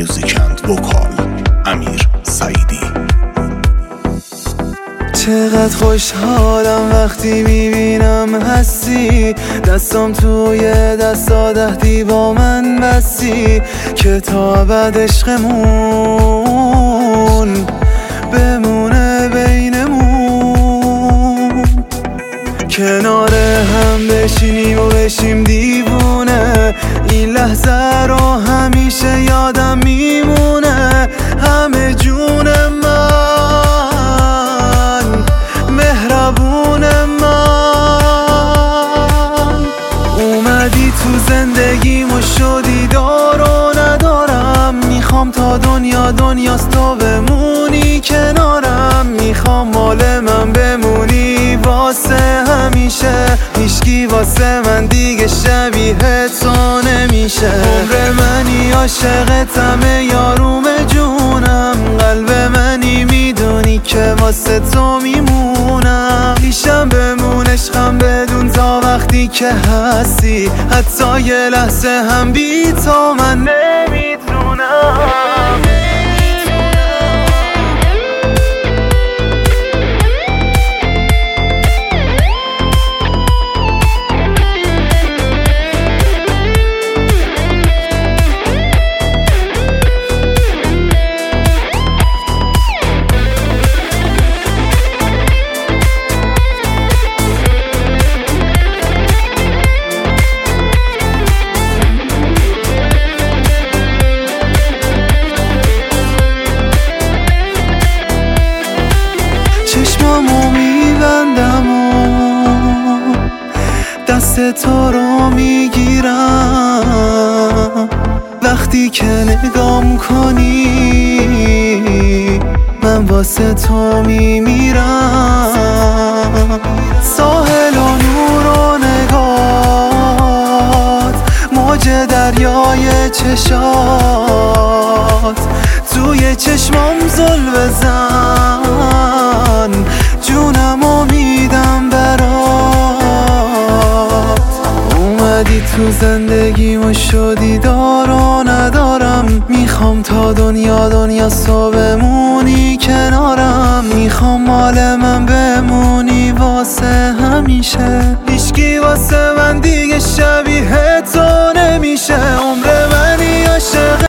میوزیک اند وکال امیر سعیدی. چقدر خوشحالم وقتی میبینم هستی، دستام توی دستا دهدی با من بستی که تا ابد عشقمون بمونه بینمون، کنار هم بشینیم و بشیم دیوونه، این لحظه رو همیشه یادم میمونه. همه جون من، مهربون من، اومدی تو زندگیم و شدی دار و ندارم، میخوام تا دنیاست تو بمونی کنارم، میخوام مال من بمونی واسه همیشه، هیچکی واسه من دیگه شبیه تو نمیشه. عمر منی عاشقتم یاروم جونم، قلب منی میدونی که واسه تو میمونم، پیشم بمون عشقم بدون تا وقتی که هستی، حتی یه لحظه هم بی تو من نمیتونم. چشمامو میبندم و دست تو رو میگیرم، وقتی که نگام کنی من واسه تو میمیرم. ساحل و نور و نگات، موج دریای چشات، توی چشمام زل بزن، جونمو میدم برات. اومدی تو زندگیم و شدی دار و ندارم، میخوام تا دنیاست تو بمونی کنارم، میخوام مال من بمونی واسه همیشه، هیچکی واسه من دیگه شبیه تو نمیشه. عمر